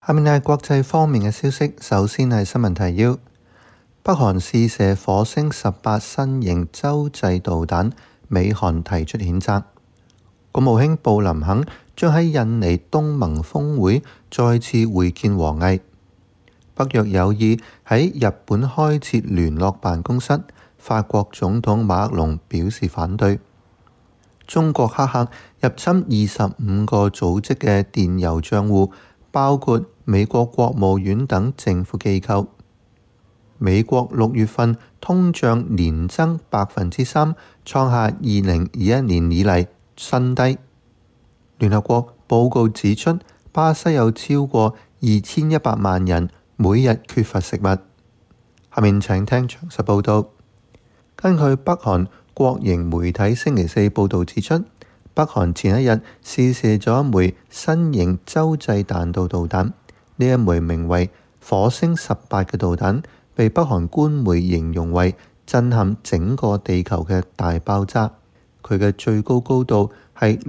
下面係國際方面嘅消息，首先係新聞提要：北韓試射火星18新型洲際導彈，美韓提出譴責。國務卿布林肯將喺印尼東盟峰會再次會見王毅。北約有意喺日本開設聯絡辦公室，法國總統馬克龍表示反對。中國黑客入侵25個組織嘅電郵帳戶，包括美國國務院等政府機構。美國6月份通脹年增3%，創下2021年以嚟新低。聯合國報告指出，巴西有超過2100萬人每日缺乏食物。下面請聽詳細報導。根據北韓國營媒體星期四報導指出，北韓前一日試射咗一枚新型洲際彈道導彈。呢一枚名為火星18嘅導彈，被北韓官媒形容為震撼整個地球嘅大爆炸。佢嘅最高高度係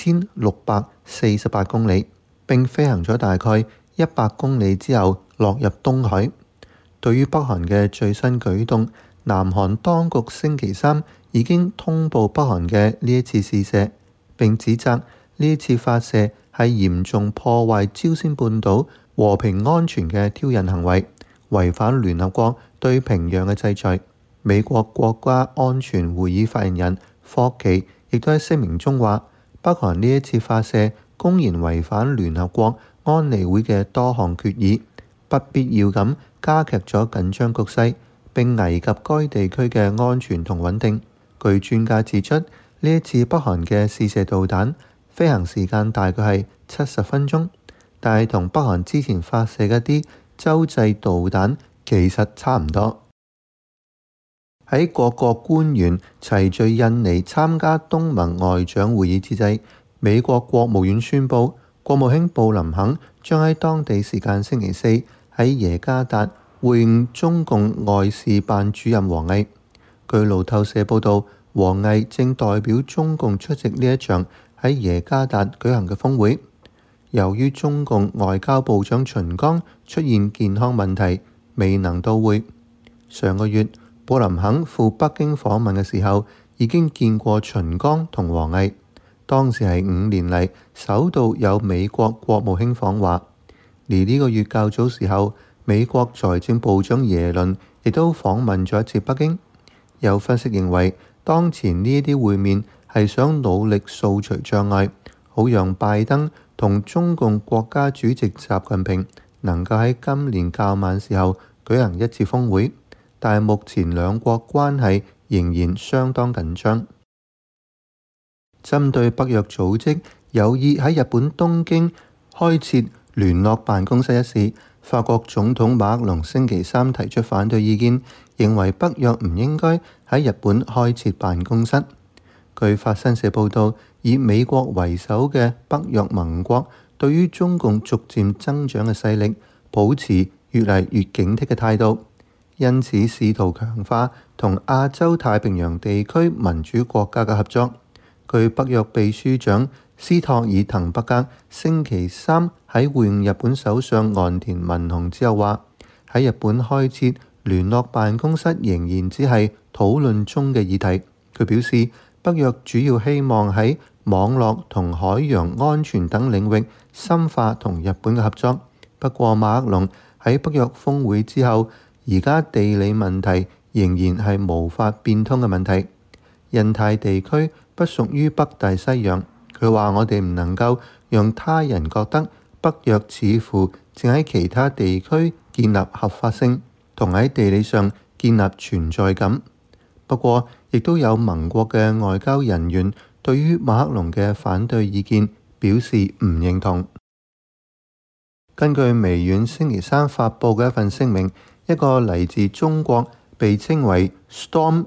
6648公里，並飛行咗大概100公里之後落入東海。對於北韓嘅最新舉動，南韓當局星期三已經通報北韓嘅呢一次試射，並指責呢一次發射係嚴重破壞朝鮮半島和平安全嘅挑釁行為，違反聯合國對平壤嘅制裁。美國國家安全會議發言人霍奇亦都喺聲明中話，北韓呢一次發射公然違反聯合國安理會嘅多項決議，不必要咁加劇咗緊張局勢，並危及該地區嘅安全同穩定。據專家指出，呢一次北韓嘅試射導彈飛行時間大概係70分鐘，但係同北韓之前發射嘅啲洲際導彈其實差唔多。喺各國官員齊聚印尼參加東盟外長會議之際，美國國務院宣布，國務卿布林肯將喺當地時間星期四喺耶加達會晤中共外事辦主任王毅。據路透社報導，王毅正代表中共出席呢一場喺耶加達舉行嘅峰會。由於中共外交部長秦剛出現健康問題，未能到會。上個月，布林肯赴北京訪問嘅時候，已經見過秦剛同王毅。當時係5年嚟首度有美國國務卿訪華。而呢個月較早時候，美國財政部長耶倫亦都訪問咗一次北京。有分析認為，當前呢啲會面係想努力掃除障礙，好讓拜登同中共國家主席習近平能夠喺今年較晚時候舉行一次峰會。但係目前兩國關係仍然相當緊張。針對北約組織有意喺日本東京開設聯絡辦公室一事，法國總統馬克龍星期三提出反對意見，認為北約唔應該喺日本開設辦公室。據法新社報導，以美國為首嘅北約盟國對於中共逐漸增長嘅勢力保持越嚟越警惕嘅態度。因此試圖強化同亞洲太平洋地區民主國家嘅合作。據北約秘書長斯托爾滕伯格星期三喺會晤日本首相岸田文雄之後話，喺日本開設聯絡辦公室仍然只係討論中嘅議題。佢表示，北約主要希望喺網絡同海洋安全等領域深化同日本嘅合作。不過馬克龍喺北約峰會之後，而家地理問題仍然係無法變通嘅問題。印太地區不屬於北大西洋。佢話：我哋唔能夠讓他人覺得北約似乎正喺其他地區建立合法性，同喺地理上建立存在感。不過，亦都有盟國嘅外交人員對於馬克龍嘅反對意見表示唔認同。根據微軟星期三發布嘅一份聲明，一個嚟自中國被稱為 Storm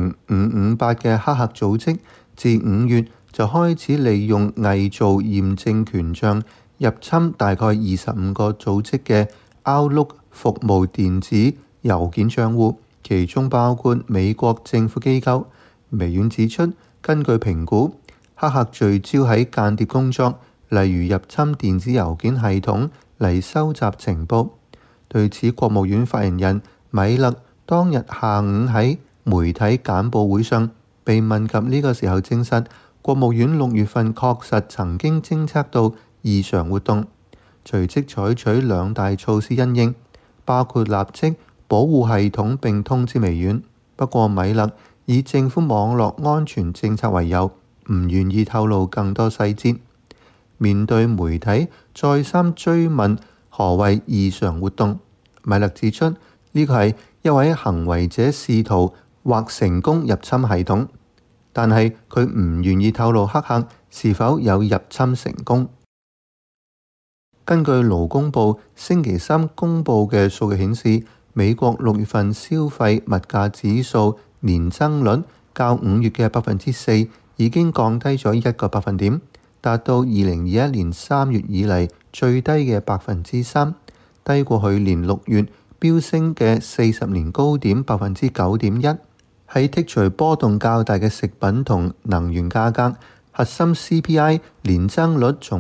0558嘅黑客組織，自5月就開始利用偽造驗證權杖入侵大概25個組織嘅 Outlook 服務電子郵件帳戶，其中包括美國政府機構。微軟指出，根據評估，黑客聚焦喺間諜工作，例如入侵電子郵件系統、 嚟收集情報。對此，國務院發言人米勒當日下午喺媒體簡報會上被問及呢個時候證實，國務院6月份確實曾經偵測到異常活動，隨即採取2大措施因應，包括立即保護系統並通知微軟。不過米勒以政府網絡安全政策為由，唔願意透露更多細節。面對媒體再三追問何謂異常活動，米勒指出呢個係一位行為者試圖或成功入侵系統，但係佢唔願意透露黑客是否有入侵成功。根據勞工部星期三公佈嘅數據顯示，美國6月份消費物價指數年增率較5月嘅4%已經降低咗1個百分點，達到2021年3月以嚟最低嘅3%，低過去年6月飆升嘅40年高點9.1%。喺剔除波動較大嘅食品同能源價格，核心 CPI 年增率從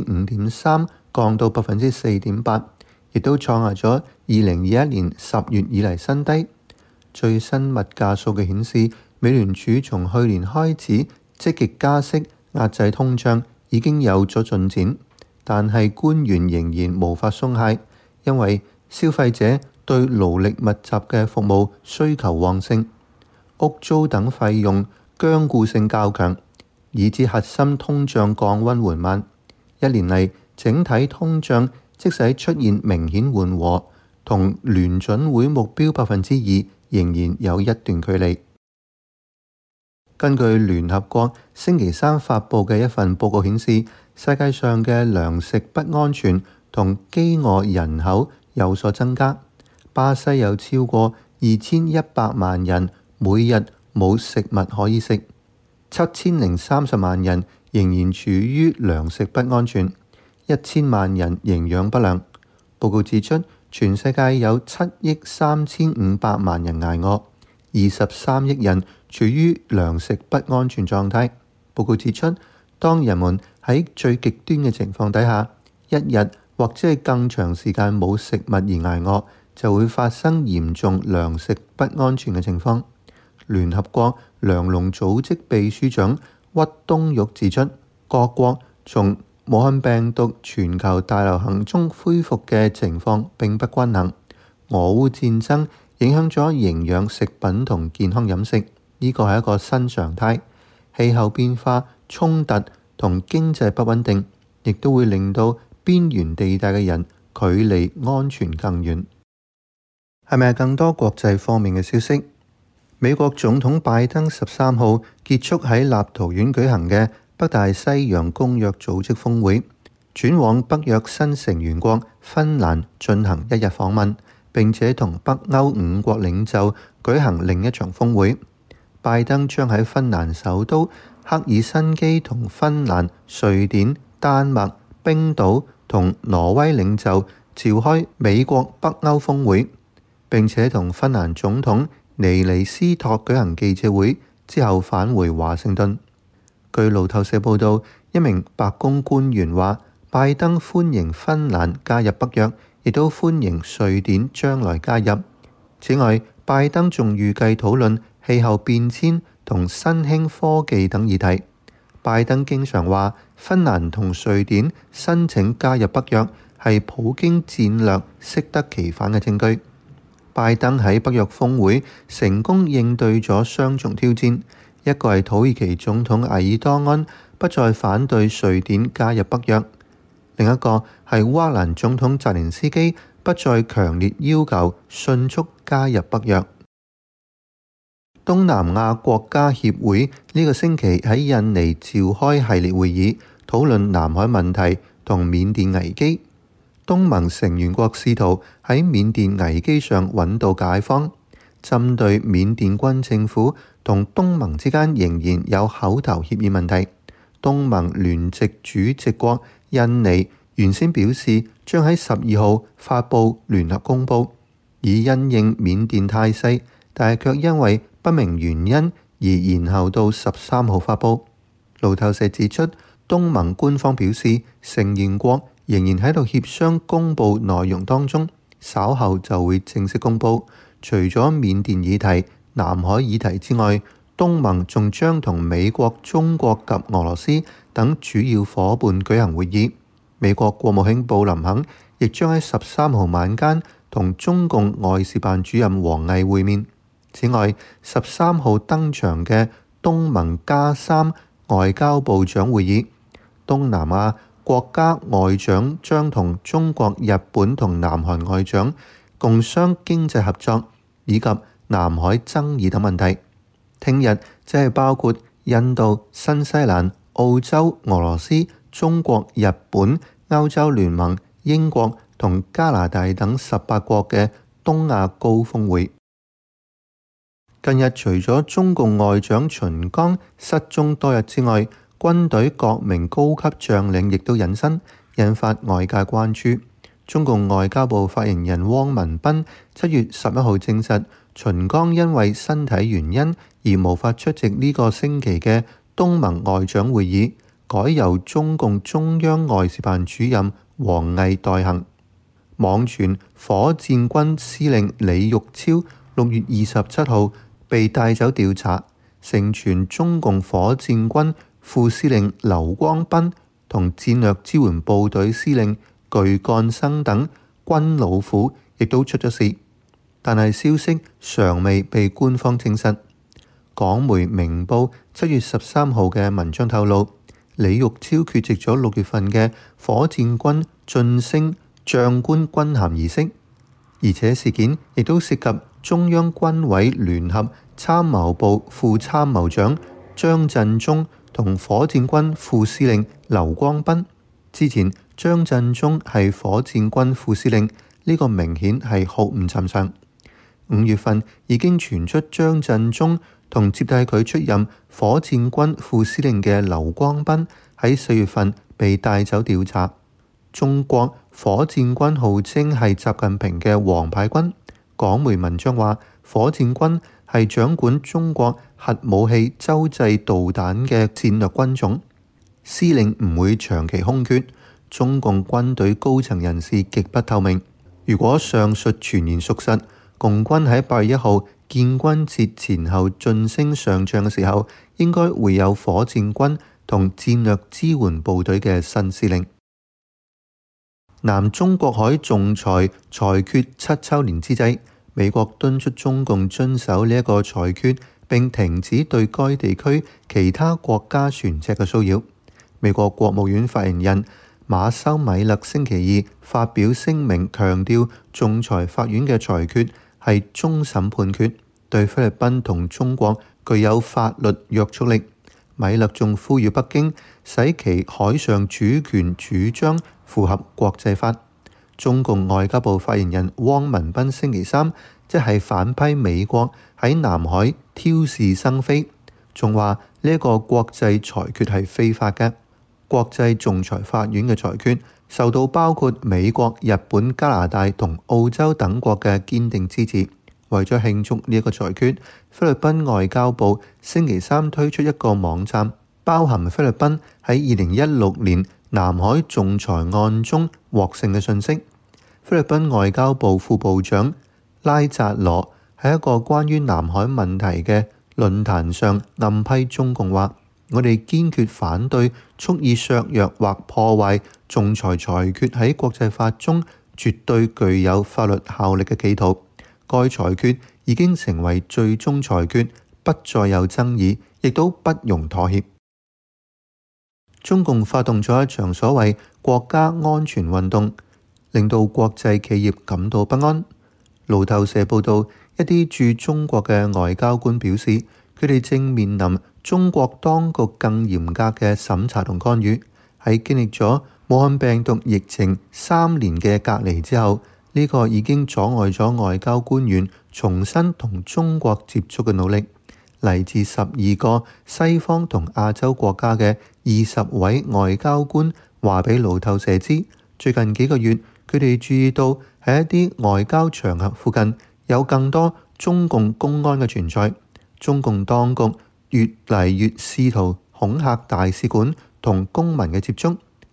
5.3%降到4.8%，亦都創下咗2021年10月以嚟新低。最新物價數據顯示，美聯儲從去年開始積極加息壓制通脹已經有咗進展，但係官員仍然無法鬆懈，因為消費者對勞力密集嘅服務需求旺盛，屋租等費用僵固性較強，以致核心通脹降溫緩慢。1年嚟，整體通脹即使出現明顯緩和，同聯準會目標2%仍然有一段距離。根據聯合國星期三發布嘅一份報告顯示，世界上嘅糧食不安全同飢餓人口有所增加。巴西有超過2100萬人每日冇食物可以食，7030萬人仍然處於糧食不安全，1000萬人營養不良。報告指出，全世界有7億3500萬人捱餓，23億人處於糧食不安全狀態。報告指出，當人們喺最極端嘅情況底下，一日或者係更長時間冇食物而捱餓，就會發生嚴重糧食不安全嘅情況。聯合國糧農組織秘書長屈冬玉指出，各國從武漢病毒全球大流行中恢復嘅情況並不均衡。俄烏戰爭影響咗營養食品同健康飲食，呢個係一個新常態。氣候變化、衝突同經濟不穩定，亦都會令到邊緣地帶嘅人距離安全更遠。係咪更多國際方面嘅消息？美國總統拜登13號結束喺立陶宛舉行嘅北大西洋公約組織峰會，轉往北約新成員國芬蘭進行1日訪問，並且同北歐5國領袖舉行另一場峰會。拜登將喺芬蘭首都赫爾辛基同芬蘭、瑞典、丹麥、冰島同挪威領袖召開美國北歐峰會，並且同芬蘭總統尼尼斯托舉行記者會之後返回華盛頓。據路透社報道，一名白宮官員話，拜登歡迎芬蘭加入北約，亦都歡迎瑞典將來加入。此外，拜登仲預計討論氣候變遷同新興科技等議題。拜登經常話，芬蘭同瑞典申請加入北約係普京戰略適得其反嘅證據。拜登喺北約峰會成功應對咗雙重挑戰，一個係土耳其總統埃爾多安不再反對瑞典加入北約，另一個係烏克蘭總統澤連斯基不再強烈要求迅速加入北約。東南亞國家協會呢個星期喺印尼召開系列會議，討論南海問題同緬甸危機。東盟成員國試圖喺緬甸危機上揾到解方。針對緬甸軍政府同東盟之間仍然有口頭協議問題，東盟聯席主席國印尼原先表示將喺12號發布聯合公報，以因應緬甸態勢，但係卻因為不明原因而延後到13號發布。路透社指出，東盟官方表示成員國仍然喺度協商公佈內容當中，稍後就會正式公佈。除咗緬甸議題、南海議題之外，東盟仲將同美國、中國及俄羅斯等主要夥伴舉行會議。美國國務卿布林肯亦將喺13號晚間同中共外事辦主任王毅會面。此外，13號登場嘅東盟+3外交部長會議，東南亞國家外長將同中國、日本同南韓外長共商經濟合作以及南海爭議等問題。聽日即係包括印度、新西蘭、澳洲、俄羅斯、中國、日本、歐洲聯盟、英國同加拿大等18國嘅東亞高峰會。近日除咗中共外長秦剛失蹤多日之外，軍隊各名高級將領亦都隱身，引發外界關注。中共外交部發言人汪文斌7月11號證實，秦剛因為身體原因而無法出席呢個星期嘅東盟外長會議，改由中共中央外事辦主任王毅代行。網傳火箭軍司令李玉超6月27號被帶走調查，盛傳中共火箭軍副司令劉光斌同戰略支援部隊司令巨幹生等軍老虎亦都出咗事，但係消息尚未被官方證實。港媒明報7月13號嘅文章透露，李玉超缺席咗6月份嘅火箭軍晉升將官軍銜儀式，而且事件亦都涉及中央軍委聯合參謀部副參謀長張振中同火箭軍副司令劉光斌。之前張振中係火箭軍副司令，呢個明顯係好唔尋常。5月份已經傳出張振中同接替佢出任火箭軍副司令嘅劉光斌喺4月份被帶走調查。中國火箭軍號稱係習近平嘅王牌軍。港媒文章話，火箭軍係掌管中國核武器洲際導彈嘅戰略軍種，司令唔會長期空缺。中共軍隊高層人士極不透明。如果上述傳言屬實，共軍喺8月1號建軍節前後晉升上將嘅時候，應該會有火箭軍同戰略支援部隊嘅新司令。南中國海仲裁裁決7週年之際，美國敦促中共遵守呢一個裁決，並停止對該地區其他國家船隻嘅騷擾。美國國務院發言人馬修米勒星期二發表聲明，強調仲裁法院嘅裁決係終審判決，對菲律賓同中國具有法律約束力。米勒仲呼籲北京使其海上主權主張符合國際法。中共外交部發言人汪文斌星期三即係反批美國喺南海挑事生非，仲話呢一個國際裁決係非法嘅。國際仲裁法院嘅裁決受到包括美國、日本、加拿大同澳洲等國嘅堅定支持。為咗慶祝呢一個裁決，菲律賓外交部星期三推出一個網站，包含菲律賓喺2016年南海仲裁案中獲勝嘅信息。菲律賓外交部副部長拉扎羅喺一個關於南海問題嘅論壇上暗批中共話：我哋堅決反對蓄意削弱或破壞仲裁裁決喺國際法中絕對具有法律效力嘅企圖。該裁決已經成為最終裁決，不再有爭議，亦都不容妥協。中共發動咗一場所謂國家安全運動，令到國際企業感到不安。路透社報道，一啲駐中國嘅外交官表示，佢哋正面臨中國當局更嚴格嘅審查同干預。喺經歷咗武漢病毒疫情3年嘅隔離之後，呢個已經阻礙咗外交官員重新同中國接觸嘅努力。嚟自12個西方同亞洲國家嘅20位外交官話俾路透社知，最近幾個月佢哋注意到喺一啲外交場合附近有更多中共公安嘅存在。中共當局越嚟越試圖恐嚇大使館同公民嘅接觸，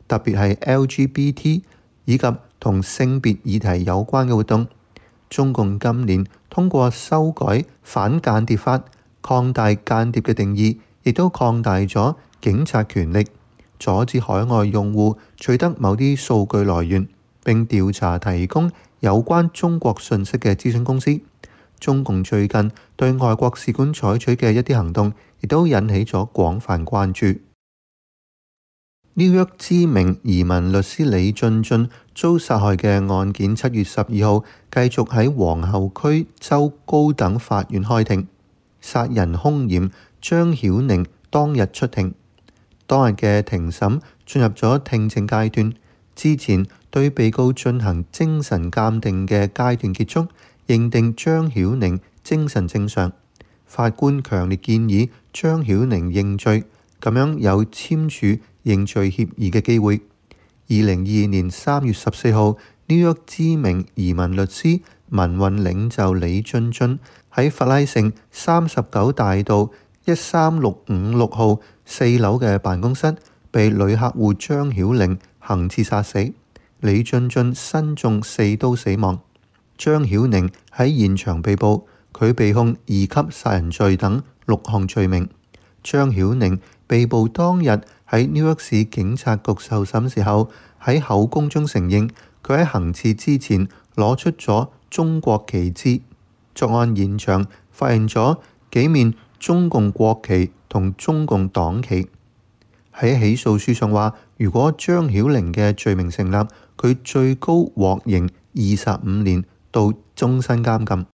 特別係 LGBT 以及同性別議題有關嘅活動。中共今年通過修改反間諜法，擴大間諜嘅定義，亦都擴大咗警察權力，阻止海外用戶取得某啲數據來源，並調查提供有關中國信息嘅諮詢公司。中共最近對外國使館採取嘅一啲行動，亦都引起咗廣泛關注。紐約知名移民律師李俊俊遭殺害嘅案件，7月12號繼續喺皇后區州高等法院開庭。殺人兇嫌張曉寧當日出庭，當日嘅庭審進入咗聽證階段。之前對被告進行精神鑑定嘅階段結束，認定張曉寧精神正常。法官強烈建議張曉寧認罪，咁樣有簽署認罪協議嘅機會。2022年3月14號，紐約知名移民律師、民運領袖李俊俊喺弗拉盛39大道13656號4樓嘅辦公室被女客戶張曉寧行刺殺死，李俊俊身中4刀死亡。張曉寧喺現場被捕，佢被控2級殺人罪等6項罪名。張曉寧被捕當日喺紐約市警察局受審時候，喺口供中承認佢喺行刺之前攞出咗中國旗幟。作案現場發現咗幾面中共國旗同中共黨旗。喺起訴書上話，如果張曉寧嘅罪名成立，佢最高獲刑25年到終身監禁。